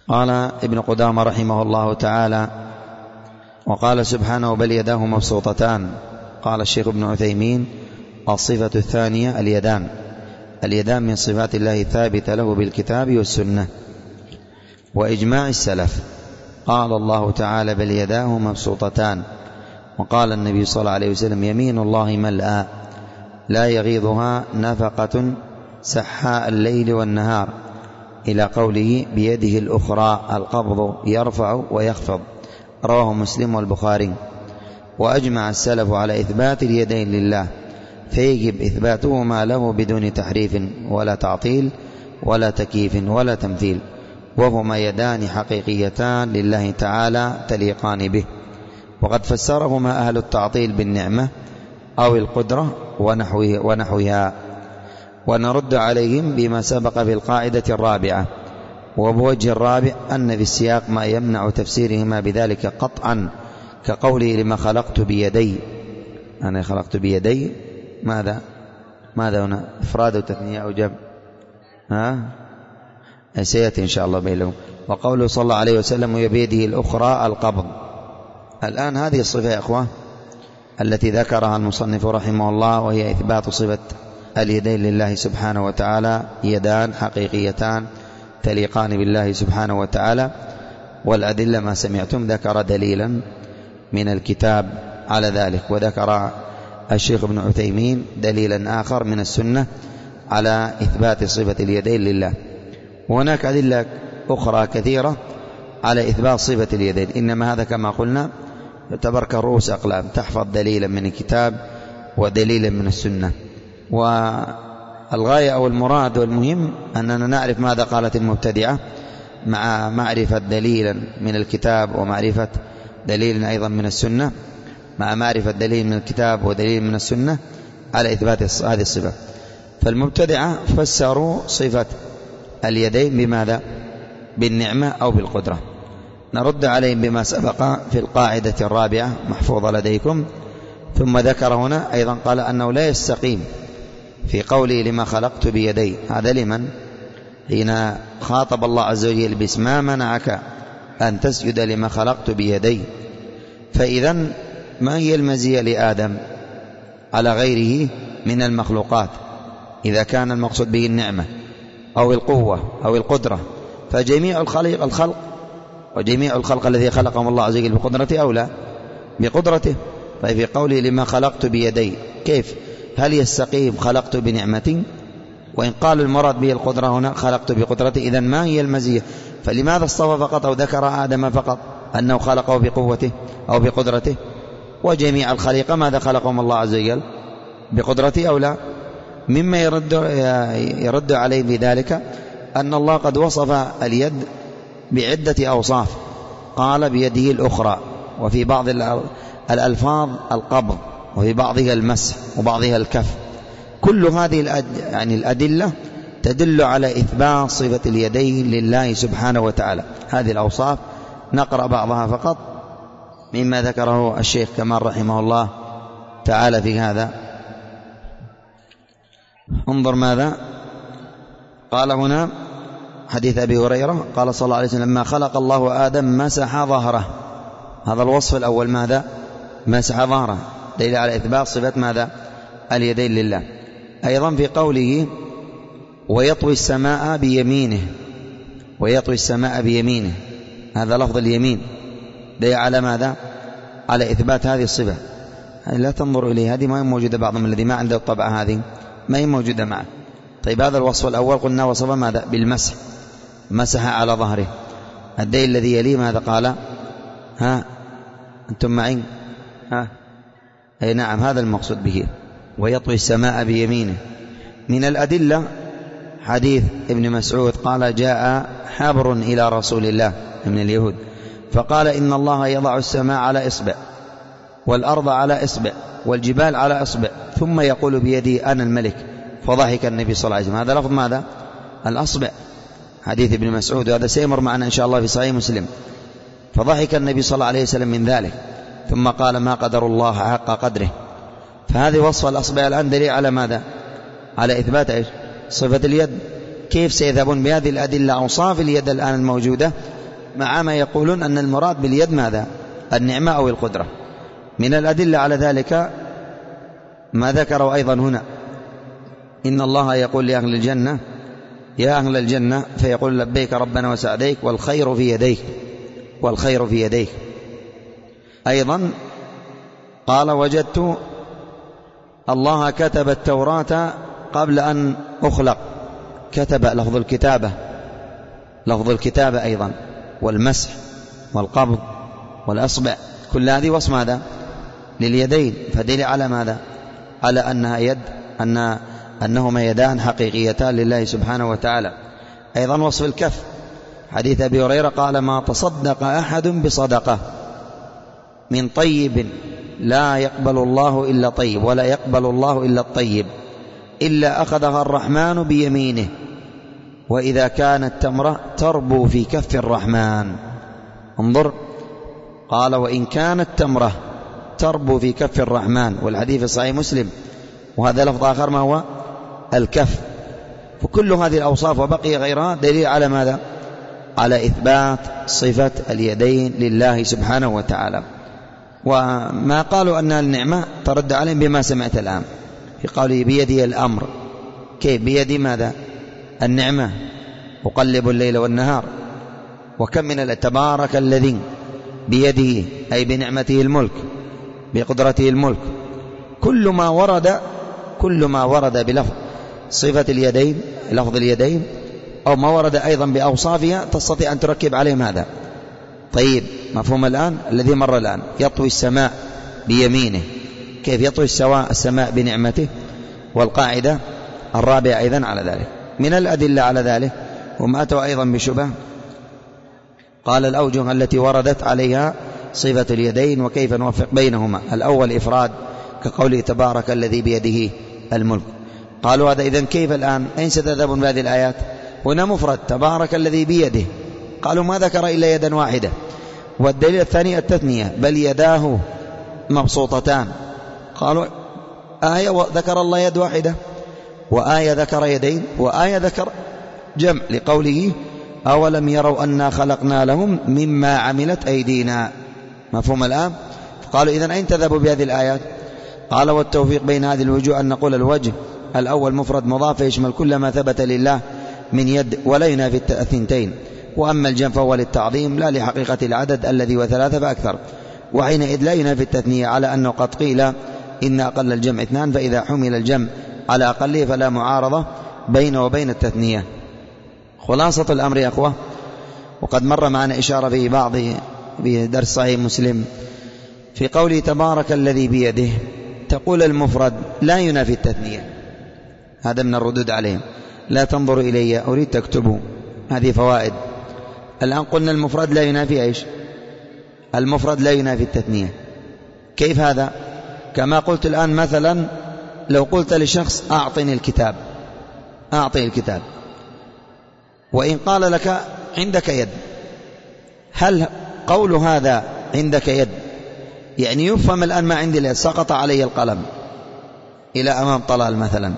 قال ابن قدامة رحمه الله تعالى: وقال سبحانه: بل يداه مبسوطتان. قال الشيخ ابن عثيمين: الصفة الثانية اليدان. اليدان من صفات الله الثابتة له بالكتاب والسنة وإجماع السلف. قال الله تعالى: بل يداه مبسوطتان. وقال النبي صلى الله عليه وسلم: يمين الله ملأى لا يغيضها نفقة سحاء الليل والنهار، إلى قوله: بيده الأخرى القبض يرفع ويخفض. رواه مسلم والبخاري. وأجمع السلف على إثبات اليدين لله، فيجب إثباتهما له بدون تحريف ولا تعطيل ولا تكييف ولا تمثيل، وهما يدان حقيقيتان لله تعالى تليقان به. وقد فسرهما أهل التعطيل بالنعمة أو القدرة ونحوها، ونرد عليهم بما سبق في القاعدة الرابعة. وبوجه الرابع أن في السياق ما يمنع تفسيرهما بذلك قطعا، كقوله: لما خلقت بيدي. أنا خلقت بيدي ماذا هنا؟ إفراد وتثنية أو جمع؟ سيأتي إن شاء الله بينهم. وقوله صلى الله عليه وسلم: وبيده الأخرى القبض. الآن هذه الصفة يا أخوة التي ذكرها المصنف رحمه الله، وهي إثبات صفة اليدين لله سبحانه وتعالى، يدان حقيقيتان تليقان بالله سبحانه وتعالى. والأدلة ما سمعتم ذكر دليلا من الكتاب على ذلك، وذكر الشيخ ابن عثيمين دليلا آخر من السنة على إثبات صفة اليدين لله. وهناك أدلة أخرى كثيرة على إثبات صفة اليدين، إنما هذا كما قلنا يعتبر كرؤوس أقلام، تحفظ دليلا من الكتاب ودليلا من السنة. والغاية أو المراد والمهم أننا نعرف ماذا قالت المبتدعة، مع معرفة دليلا من الكتاب ومعرفة دليل أيضا من السنة، مع معرفة دليل من الكتاب ودليل من السنة على إثبات هذه الصفة. فالمبتدعة فسروا صفة اليدين بماذا؟ بالنعمة أو بالقدرة. نرد عليهم بما سبق في القاعدة الرابعة محفوظة لديكم. ثم ذكر هنا أيضا قال أنه لا يستقيم في قوله: لما خلقت بيدي. هذا لمن؟ حين خاطب الله عز وجل باسم: ما منعك أن تسجد لما خلقت بيدي. فإذا ما هي المزية لآدم على غيره من المخلوقات إذا كان المقصود به النعمة أو القوة أو القدرة؟ فجميع الخلق وجميع الخلق الذي خلقهم الله عز وجل بقدرته أو لا؟ بقدرته. طيب في قوله: لما خلقت بيدي، كيف؟ هل يستقيم خلقت بنعمتي؟ وإن قال المراد به القدرة هنا خلقت بقدرته، إذن ما هي المزية؟ فلماذا اصطفى فقط أو ذكر آدم فقط أنه خلقه بقوته أو بقدرته؟ وجميع الخليقة ماذا خلقهم الله عز وجل؟ بقدرته أو لا؟ مما يرد عليه بذلك أن الله قد وصف اليد بعدة أوصاف. قال: بيده الأخرى، وفي بعض الألفاظ القبض، وفي بعضها المسح، وبعضها الكف. كل هذه الأدلة تدل على إثبات صفة اليدين لله سبحانه وتعالى. هذه الأوصاف نقرأ بعضها فقط مما ذكره الشيخ كمال رحمه الله تعالى في هذا. انظر ماذا قال هنا: حديث أبي هريرة قال صلى الله عليه وسلم: لما خلق الله آدم مسح ظهره. هذا الوصف الأول، ماذا؟ مسح ظهره، دليل على إثبات صفة ماذا؟ اليدين لله. أيضا في قوله: ويطوي السماء بيمينه. ويطوي السماء بيمينه، هذا لفظ اليمين دليل على ماذا؟ على إثبات هذه الصفة. لا تنظر إليه، هذه ما هي موجودة. بعضهم الذي ما عنده الطبع هذه ما هي موجودة معه. طيب هذا الوصف الأول قلنا وصف ماذا؟ بالمسح، مسح على ظهره. الدليل الذي يليه ماذا قال؟ أنتم معين؟ أي نعم، هذا المقصود به: ويطوي السماء بيمينه. من الأدلة حديث ابن مسعود قال: جاء حبر إلى رسول الله من اليهود فقال: إن الله يضع السماء على إصبع، والأرض على إصبع، والجبال على إصبع، ثم يقول بيدي أنا الملك. فضحك النبي صلى الله عليه وسلم. هذا لفظ ماذا؟ الأصبع، حديث ابن مسعود، وهذا سيمر معنا إن شاء الله في صحيح مسلم. فضحك النبي صلى الله عليه وسلم من ذلك، ثم قال: ما قدر الله حق قدره. فهذه وصف الأصبع الآن دليل على ماذا؟ على إثبات صفة اليد. كيف سيذهبون بهذه الأدلة أوصاف اليد الآن الموجودة مع ما يقولون أن المراد باليد ماذا؟ النعمة أو القدرة. من الأدلة على ذلك ما ذكروا أيضا هنا، إن الله يقول لأهل الجنة يا أهل الجنة فيقول لبيك ربنا وسعديك والخير في يديك، والخير في يديك. أيضا قال وجدت الله كتب التوراة قبل أن أخلق، كتب لفظ الكتابة، لفظ الكتابة أيضا، والمسح والقبض والأصبع، كل هذه وصف ماذا؟ لليدين، فدل على ماذا؟ على أنها يد، أنهما يدان حقيقيتان لله سبحانه وتعالى. أيضا وصف الكف، حديث أبي هريرة قال ما تصدق أحد بصدقة من طيب لا يقبل الله إلا طيب ولا يقبل الله إلا الطيب إلا أخذها الرحمن بيمينه وإذا كانت تمرة تربو في كف الرحمن. انظر، قال وإن كانت تمرة تربو في كف الرحمن، والحديث في صحيح مسلم، وهذا لفظ آخر ما هو الكف. فكل هذه الأوصاف وبقي غيرها دليل على ماذا؟ على إثبات صفة اليدين لله سبحانه وتعالى. وما قالوا أن النعمة ترد عليهم بما سمعت الآن في قوله بيدي الأمر. كيف بيدي ماذا؟ النعمة، أقلب الليل والنهار. وكم من تبارك الذي بيده أي بنعمته الملك، بقدرته الملك. كل ما ورد بلفظ صفة اليدين، لفظ اليدين، أو ما ورد أيضا بأوصافها تستطيع أن تركب عليه ماذا؟ طيب، مفهوم الآن؟ الذي مر الآن يطوي السماء بيمينه، كيف يطوي السماء بنعمته؟ والقاعدة الرابعة أيضا على ذلك. من الأدلة على ذلك هم أتوا أيضا بشبه، قال الأوجه التي وردت عليها صفة اليدين وكيف نوفق بينهما. الأول إفراد كقوله تبارك الذي بيده الملك. قالوا هذا إذن كيف الآن؟ أين ستذهبون بهذه الآيات؟ هنا مفرد تبارك الذي بيده، قالوا ما ذكر إلا يدا واحدة. والدليل الثاني التثنية بل يداه مبسوطتان. قالوا آية ذكر الله يد واحدة، وآية ذكر يدين، وآية ذكر جمع لقوله أولم يروا أنا خلقنا لهم مما عملت أيدينا. مفهوم الآن؟ قالوا إذن أين تذهبوا بهذه الآيات؟ قال والتوفيق بين هذه الوجوه أن نقول الوجه الأول مفرد مضاف يشمل كل ما ثبت لله من يد ولا ينافي الثنتين، وأما الجمع فهو للتعظيم لا لحقيقة العدد الذي وثلاثة فأكثر، وحينئذ لا ينافي التثنية على أنه قد قيل إن أقل الجمع 2، فإذا حمل الجمع على أقله فلا معارضة بينه وبين التثنية. خلاصة الأمر يا أخوة، وقد مر معنا إشارة في بعض بدرس صحيح مسلم في قوله تبارك الذي بيده، تقول المفرد لا ينافي التثنية، هذا من الردود عليهم. لا تنظروا إلي، أريد تكتبوا، هذه فوائد. الآن قلنا المفرد لا ينافي إيش؟ المفرد لا ينافي التثنية. كيف هذا؟ كما قلت الآن مثلا لو قلت لشخص أعطني الكتاب، أعطني الكتاب، وإن قال لك عندك يد، هل قول هذا عندك يد يعني يفهم الآن ما عندي اليد، سقط علي القلم إلى أمام طلال مثلا،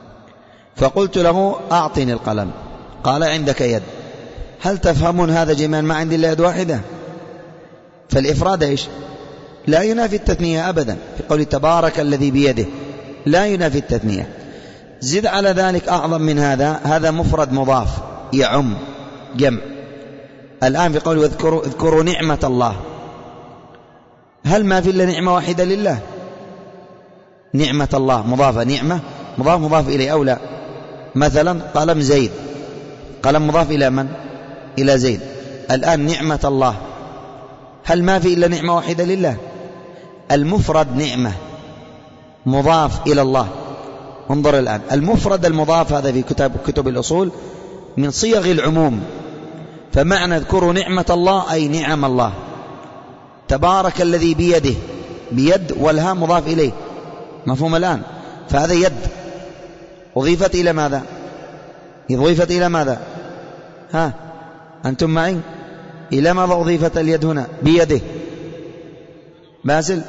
فقلت له أعطني القلم، قال عندك يد، هل تفهمون هذا جميعا ما عندي إلا يد واحدة؟ فالإفراد إيش؟ لا ينافي التثنية أبدا. في قول تبارك الذي بيده لا ينافي التثنية. زد على ذلك أعظم من هذا، هذا مفرد مضاف يعم جمع. الآن في قول اذكروا نعمة الله، هل ما في إلا نعمة واحدة لله؟ نعمة الله مضافة، نعمة مضاف إليه أو لا؟ مثلا قلم زيد، قلم مضاف إلى من؟ إلى زيد. الآن نعمة الله، هل ما في إلا نعمة واحدة لله؟ المفرد نعمة مضاف إلى الله. انظر الآن، المفرد المضاف هذا في كتب الأصول من صيغ العموم، فمعنى اذكروا نعمة الله أي نعم الله. تبارك الذي بيده، بيد والها مضاف إليه، مفهوم الآن؟ فهذا يد أضيفت إلى ماذا؟ أضيفت إلى ماذا؟ ها أنتم معي؟ إلى ماذا أضيفت اليد هنا؟ بيده. باسل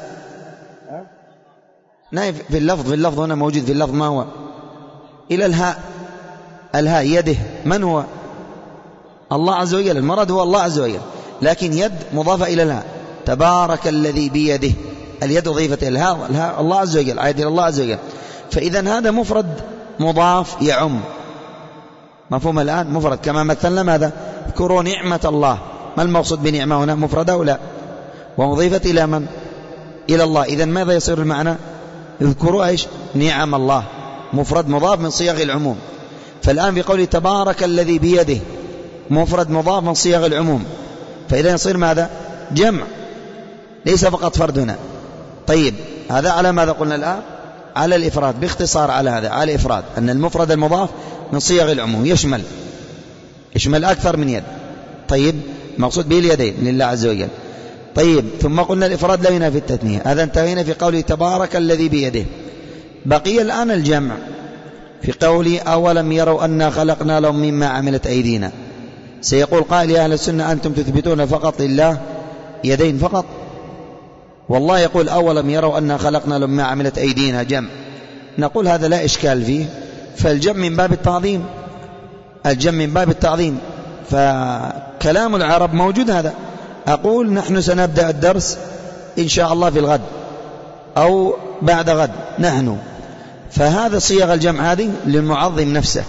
نايف في اللفظ هنا موجود في اللفظ ما هو؟ إلى الهاء، الهاء يده، من هو؟ الله عز وجل، المراد هو الله عز وجل، لكن يد مضافة إلى الها. تبارك الذي بيده، اليد أضيفت إلى الها الله عز وجل، عائد إلى الله عز وجل. فإذا هذا مفرد مضاف يعم. مفهوم الآن؟ مفرد كما مثلنا ماذا؟ اذكروا نعمة الله. ما المقصود بنعمة هنا؟ مفردة أو لا؟ ومضيفة إلى من؟ إلى الله. إذن ماذا يصير المعنى؟ اذكروا إيش؟ نعم الله، مفرد مضاف من صيغ العموم. فالآن بقوله تبارك الذي بيده، مفرد مضاف من صيغ العموم، فإذا يصير ماذا؟ جمع، ليس فقط فرد هنا. طيب هذا على ماذا قلنا الآن؟ على الإفراد. باختصار على هذا، على الإفراد، أن المفرد المضاف من صيغ العموم يشمل أكثر من يد. طيب مقصود به اليدين لله عز وجل. طيب ثم قلنا الإفراد لا ينافي التثنية. هذا انتهينا في قوله تبارك الذي بيده. بقي الآن الجمع في قوله أولم يروا أنا خلقنا لهم مما عملت أيدينا. سيقول قائل يا أهل السنة أنتم تثبتون فقط لله يدين فقط، والله يقول أولم يروا أنا خلقنا لهم مما عملت أيدينا جمع. نقول هذا لا إشكال فيه، فالجمع من باب التعظيم، الجمع من باب التعظيم، فكلام العرب موجود. هذا أقول نحن سنبدأ الدرس إن شاء الله في الغد أو بعد غد نحن، فهذا صيغ الجمع هذه للمعظم نفسه،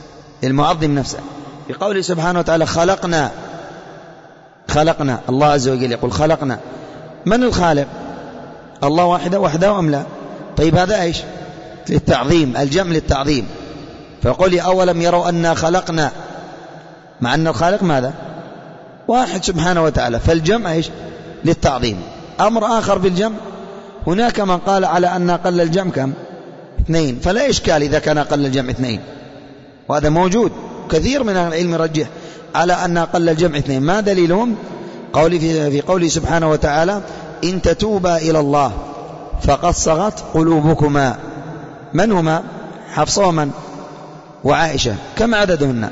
بقوله سبحانه وتعالى خلقنا الله عز وجل يقول خلقنا. من الخالق؟ الله وحده أم لا؟ طيب هذا إيش؟ للتعظيم، الجمع للتعظيم. فيقول أولم يروا أنا خلقنا، مع أن الخالق ماذا؟ واحد سبحانه وتعالى، فالجمع إيش؟ للتعظيم. أمر آخر بالجمع، هناك من قال على أن أقل الجمع كم؟ 2، فلا إشكال إذا كان أقل الجمع 2، وهذا موجود. كثير من العلم يرجح على أن أقل الجمع 2. ما دليلهم؟ في قوله سبحانه وتعالى إن تتوبا إلى الله فقد صغت قلوبكما. من هما؟ حفصة ومن؟ وعائشة. كم عددهن؟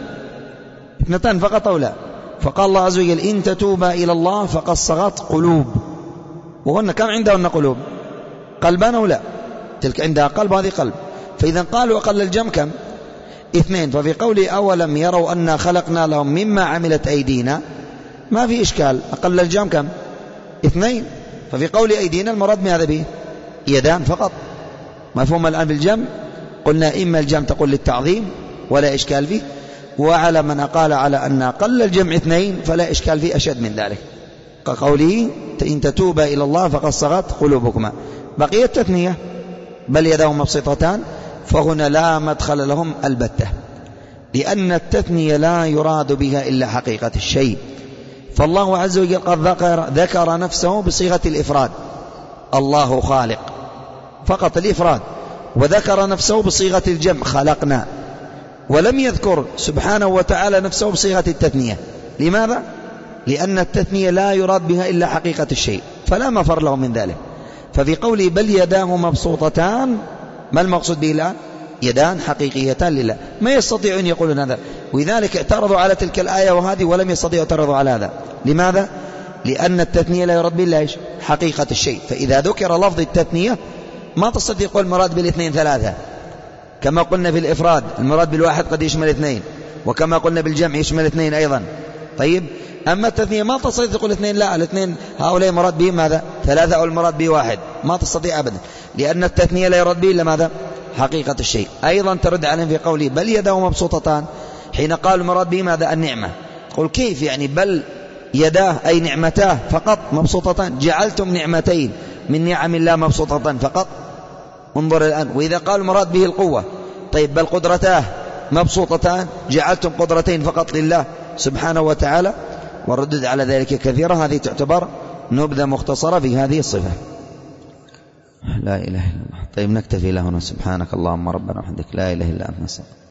2 فقط أو لا؟ فقال الله عز وجل إن تتوبا إلى الله فقد صغت قلوب، وهن كم عندهن قلوب؟ قلبان أو لا؟ تلك عندها قلب وهذه قلب. فإذا قالوا أقل الجمع كم؟ 2. ففي قوله أولم يروا أنا خلقنا لهم مما عملت أيدينا ما في إشكال، أقل الجمع كم؟ 2. ففي قول أيدينا المراد من هذا به يدان فقط. مفهوم الآن بالجمع؟ قلنا إما الجمع تقول للتعظيم ولا إشكال فيه، وعلى من أقال على أن أقل الجمع 2 فلا إشكال فيه أشد من ذلك، كقوله إن تتوبا إلى الله فقد صغت قلوبكما. بقية التثنية بل يداه مبسوطتان، فهنا لا مدخل لهم البتة، لأن التثنية لا يراد بها إلا حقيقة الشيء. فالله عز وجل قد ذكر نفسه بصيغة الإفراد، الله خالق فقط الإفراد، وذكر نفسه بصيغة الجمع خلقنا، ولم يذكر سبحانه وتعالى نفسه بصيغة التثنية. لماذا؟ لأن التثنية لا يراد بها إلا حقيقة الشيء، فلا مفر له من ذلك. ففي قوله بل يداه مبسوطتان، ما المقصود به الآن؟ يدان حقيقيتان لله. ما يستطيع أن يقولون هذا، ولذلك اعترضوا على تلك الآية وهذه ولم يستطيعوا اعترضوا على هذا. لماذا؟ لأن التثنية لا يراد بها إيش؟ حقيقة الشيء. فإذا ذكر لفظ التثنية ما تستطيع تقول المراد بالاثنين 3، كما قلنا في الإفراد المراد بالواحد قد يشمل 2، وكما قلنا بالجمع يشمل 2 أيضا. طيب أما التثنية ما تستطيع تقول 2، لا الاثنين هؤلاء مراد به ماذا؟ 3، أو المراد به 1، ما تستطيع أبدا، لأن التثنية لا يراد به إلا ماذا؟ حقيقة الشيء. أيضا ترد عليهم في قوله بل يداه مبسوطتان، حين قال المراد به ماذا؟ النعمة. قل كيف يعني بل يداه أي نعمتاه فقط مبسوطتان؟ جعلتم نعمتين من نعم الله مبسوطتان فقط؟ انظر الآن. وإذا قال المراد به القوة، طيب بل قدرتاه مبسوطتان، جعلتم قدرتين فقط لله سبحانه وتعالى؟ والردود على ذلك كثيرة، هذه تعتبر نبذة مختصرة في هذه الصفة. لا إله إلا الله. طيب نكتفي له هنا. سبحانك اللهم ربنا وبحمدك لا إله إلا أنت نستغفرك.